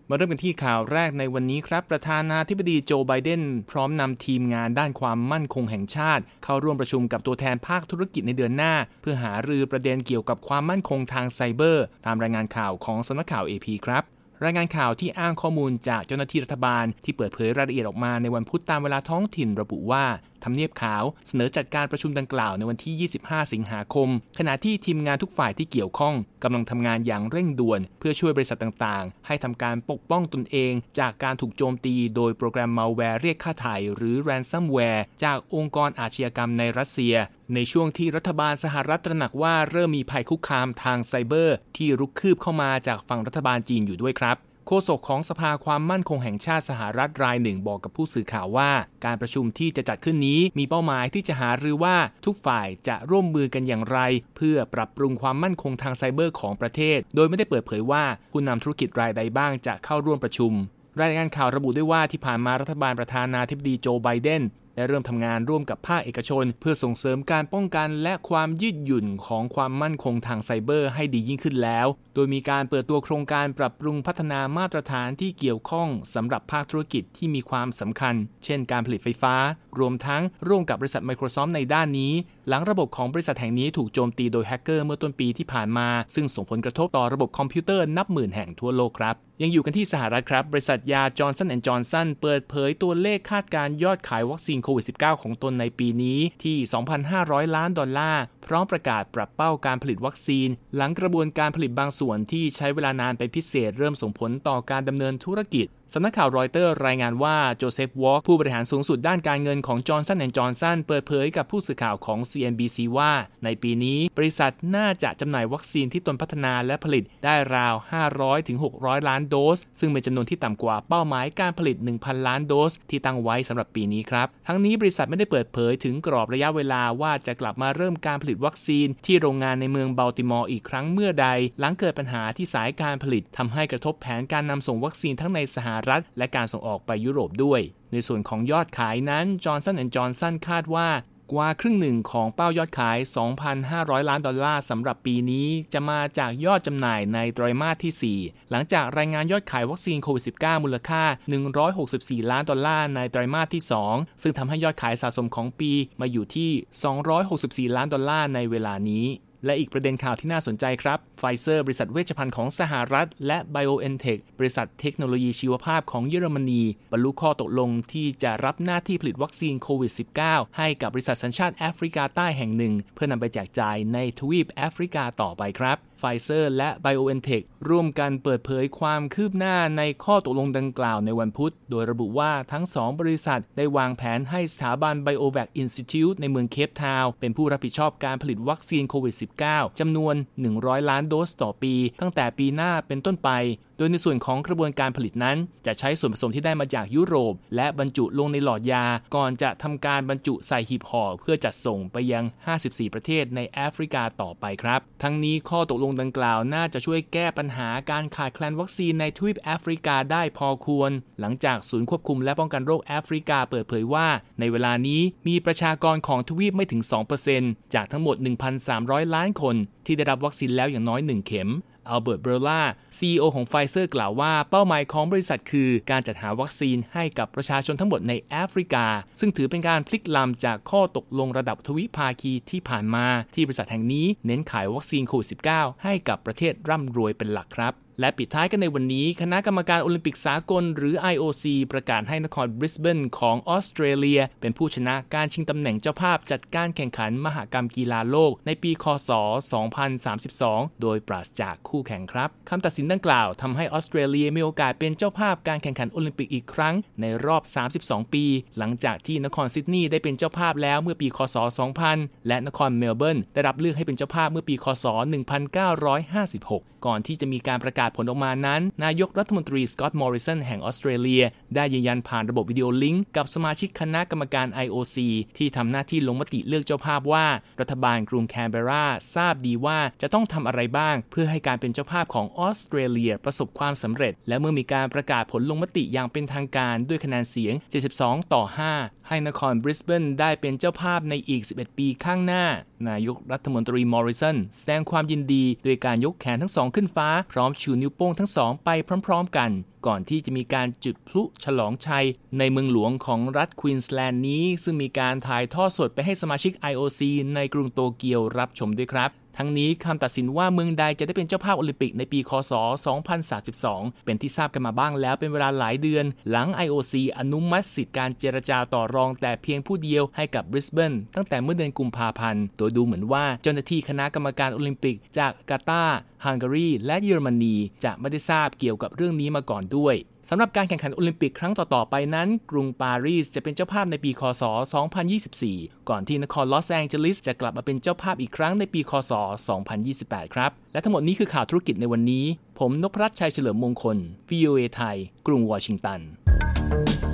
มาเริ่มกันที่ข่าวแรกในวันนี้ครับประธานาธิบดีโจไบเดนพร้อมนำทีมงานด้านความมั่นคงแห่งชาติเข้าร่วมประชุมกับตัวแทนภาคธุรกิจในเดือนหน้าเพื่อหารือประเด็นเกี่ยวกับความมั่นคงทางไซเบอร์ตามรายงานข่าวของสำนักข่าว AP ครับรายงานข่าวที่อ้างข้อมูลจากเจ้าหน้าที่รัฐบาลที่เปิดเผยรายละเอียดออกมาในวันพุธตามเวลาท้องถิ่นระบุว่าทำเนียบขาวเสนอจัดการประชุมดังกล่าวในวันที่ 25 สิงหาคมขณะที่ทีมงานทุกฝ่ายที่เกี่ยวข้องกำลังทำงานอย่างเร่งด่วนเพื่อช่วยบริษัทต่างๆให้ทำการปกป้องตนเองจากการถูกโจมตีโดยโปรแกรมมัลแวร์เรียกค่าไถ่หรือ ransomware จากองค์กรอาชญากรรมในรัสเซียในช่วงที่รัฐบาลสหรัฐตระหนักว่าเริ่มมีภัยคุกคามทางไซเบอร์ที่รุกคืบเข้ามาจากฝั่งรัฐบาลจีนอยู่ด้วยครับโฆษกของสภาความมั่นคงแห่งชาติสหรัฐรายหนึ่งบอกกับผู้สื่อข่าวว่าการประชุมที่จะจัดขึ้นนี้มีเป้าหมายที่จะหารือว่าทุกฝ่ายจะร่วมมือกันอย่างไรเพื่อปรับปรุงความมั่นคงทางไซเบอร์ของประเทศโดยไม่ได้เปิดเผยว่าผู้นำธุรกิจรายใดบ้างจะเข้าร่วมประชุมรายงานข่าวระบุด้วยว่าที่ผ่านมารัฐบาลประธานาธิบดีโจไบเดนได้เริ่มทำงานร่วมกับภาคเอกชนเพื่อส่งเสริมการป้องกันและความยืดหยุ่นของความมั่นคงทางไซเบอร์ให้ดียิ่งขึ้นแล้วโดยมีการเปิดตัวโครงการปรับปรุงพัฒนามาตรฐานที่เกี่ยวข้องสำหรับภาคธุรกิจที่มีความสำคัญเช่นการผลิตไฟฟ้ารวมทั้งร่วมกับบริษัท Microsoft ในด้านนี้หลังระบบของบริษัทแห่งนี้ถูกโจมตีโดยแฮกเกอร์เมื่อต้นปีที่ผ่านมาซึ่งส่งผลกระทบต่อระบบคอมพิวเตอร์นับหมื่นแห่งทั่วโลกครับยังอยู่กันที่สหรัฐครับบริษัทยา Johnson & Johnson เปิดเผยตัวเลขคาดการยอดขายวัคซีนโควิด -19 ของตนในปีนี้ที่ $2,500 ล้านพร้อมประกาศปรับเป้าการผลิตวัคซีนหลังกระบวนการผลิตบางส่วนที่ใช้เวลานานเป็นพิเศษเริ่มส่งผลต่อการดำเนินธุรกิจสำนักข่าวรอยเตอร์รายงานว่าโจเซฟวอล์กผู้บริหารสูงสุดด้านการเงินของ Johnson & Johnson เปิดเผยกับผู้สื่อข่าวของ CNBC ว่าในปีนี้บริษัทน่าจะจำหน่ายวัคซีนที่ตนพัฒนาและผลิตได้ราว 500-600 ล้านโดสซึ่งเป็นจำนวนที่ต่ำกว่าเป้าหมายการผลิต 1,000 ล้านโดสที่ตั้งไว้สำหรับปีนี้ครับทั้งนี้บริษัทไม่ได้เปิดเผยถึงกรอบระยะเวลาว่าจะกลับมาเริ่มการผลิตวัคซีนที่โรงงานในเมืองบัลติมอร์อีกครั้งเมื่อใดหลังเกิดปัญหาที่สายการผลิตทำให้กระทบแผนการนำส่งวัคซีนทั้งในสหรัฐและการส่งออกไปยุโรปด้วยในส่วนของยอดขายนั้น Johnson & Johnson คาดว่ากว่าครึ่งหนึ่งของเป้ายอดขาย $2,500 ล้านสำหรับปีนี้จะมาจากยอดจำหน่ายในไตรมาสที่ 4หลังจากรายงานยอดขายวัคซีนโควิด -19 มูลค่า$164 ล้านในไตรมาสที่ 2ซึ่งทำให้ยอดขายสะสมของปีมาอยู่ที่$264 ล้านในเวลานี้และอีกประเด็นข่าวที่น่าสนใจครับไฟเซอร์บริษัทเวชภัณฑ์ของสหรัฐและ BioNTech บริษัทเทคโนโลยีชีวภาพของเยอรมนีบรรลุข้อตกลงที่จะรับหน้าที่ผลิตวัคซีนโควิด -19 ให้กับบริษัทสัญชาติแอฟริกาใต้แห่งหนึ่งเพื่อนำไปแจกจ่ายในทวีปแอฟริกาต่อไปครับไฟเซอร์และ BioNTech ร่วมกันเปิดเผยความคืบหน้าในข้อตกลงดังกล่าวในวันพุธโดยระบุว่าทั้ง2บริษัทได้วางแผนให้สถาบัน BioVac Institute ในเมืองเคปทาวน์เป็นผู้รับผิดชอบการผลิตวัคซีนโควิด -19 จำนวน100 ล้านโดสต่อปีตั้งแต่ปีหน้าเป็นต้นไปโดยในส่วนของกระบวนการผลิตนั้นจะใช้ส่วนผสมที่ได้มาจากยุโรปและบรรจุลงในหลอดยาก่อนจะทำการบรรจุใส่หีบห่อเพื่อจัดส่งไปยัง54ประเทศในแอฟริกาต่อไปครับทั้งนี้ข้อตกลงดังกล่าวน่าจะช่วยแก้ปัญหาการขาดแคลนวัคซีนในทวีปแอฟริกาได้พอควรหลังจากศูนย์ควบคุมและป้องกันโรคแอฟริกาเปิดเผยว่าในเวลานี้มีประชากรของทวีปไม่ถึง 2% จากทั้งหมด 1,300 ล้านคนที่ได้รับวัคซีนแล้วอย่างน้อย1เข็มอัลเบิร์ต เบอร์ล่า CEO ของไฟเซอร์กล่าวว่าเป้าหมายของบริษัทคือการจัดหาวัคซีนให้กับประชาชนทั้งหมดในแอฟริกาซึ่งถือเป็นการพลิกลำจากข้อตกลงระดับทวิภาคีที่ผ่านมาที่บริษัทแห่งนี้เน้นขายวัคซีนโควิด -19 ให้กับประเทศร่ำรวยเป็นหลักครับและปิดท้ายกันในวันนี้คณะกรรมการโอลิมปิกสากลหรือ IOC ประกาศให้นครบริสเบนของออสเตรเลียเป็นผู้ชนะการชิงตำแหน่งเจ้าภาพจัดการแข่งขันมหกรรมกีฬาโลกในปีค.ศ. 2032 โดยปราศจากคู่แข่งครับคำตัดสินดังกล่าวทำให้ออสเตรเลียมีโอกาสเป็นเจ้าภาพการแข่งขันโอลิมปิกอีกครั้งในรอบ32ปีหลังจากที่นครซิดนีย์ได้เป็นเจ้าภาพแล้วเมื่อปีค.ศ. 2000 และนครเมลเบิร์นได้รับเลือกให้เป็นเจ้าภาพเมื่อปีค.ศ. 1956ก่อนที่จะมีการประกาศผลออกมานั้นนายกรัฐมนตรีสก็อตต์ มอริสันแห่งออสเตรเลียได้ยืนยันผ่านระบบวิดีโอลิงก์กับสมาชิกคณะกรรมการ IOC ที่ทำหน้าที่ลงมติเลือกเจ้าภาพว่ารัฐบาลกรุงแคนเบราทราบดีว่าจะต้องทำอะไรบ้างเพื่อให้การเป็นเจ้าภาพของออสเตรเลียประสบความสำเร็จและเมื่อมีการประกาศผลลงมติอย่างเป็นทางการด้วยคะแนนเสียง72-5ให้นครบริสเบนได้เป็นเจ้าภาพในอีก11ปีข้างหน้านายกรัฐมนตรีมอริสันแสดงความยินดีโดยการยกแขนทั้งสองขึ้นฟ้าพร้อมชูนิ้วโป้งทั้งสองไปพร้อมๆกันก่อนที่จะมีการจุดพลุฉลองชัยในเมืองหลวงของรัฐควีนสแลนด์นี้ซึ่งมีการถ่ายทอดสดไปให้สมาชิก IOC ในกรุงโตเกียวรับชมด้วยครับทั้งนี้คำตัดสินว่าเมืองใดจะได้เป็นเจ้าภาพโอลิมปิกในปีคศ 2032 เป็นที่ทราบกันมาบ้างแล้วเป็นเวลาหลายเดือนหลัง IOC อนุมัติสิทธิการเจรจาต่อรองแต่เพียงผู้เดียวให้กับบริสเบนตั้งแต่เมื่อเดือนกุมภาพันธ์โดยดูเหมือนว่าเจ้าหน้าที่คณะกรรมการโอลิมปิกจากกาตาร์ฮังการีและเยอรมนีจะไม่ได้ทราบเกี่ยวกับเรื่องนี้มาก่อนด้วยสำหรับการแข่งขันโอลิมปิกครั้งต่อๆไปนั้นกรุงปารีสจะเป็นเจ้าภาพในปีคศ 2024 ก่อนที่นครลอสแองเจลิสจะกลับมาเป็นเจ้าภาพอีกครั้งในปีคศ 2028 ครับและทั้งหมดนี้คือข่าวธุรกิจในวันนี้ผมนพรัตน์ชัยเฉลิมมงคล VOA ไทยกรุงวอชิงตัน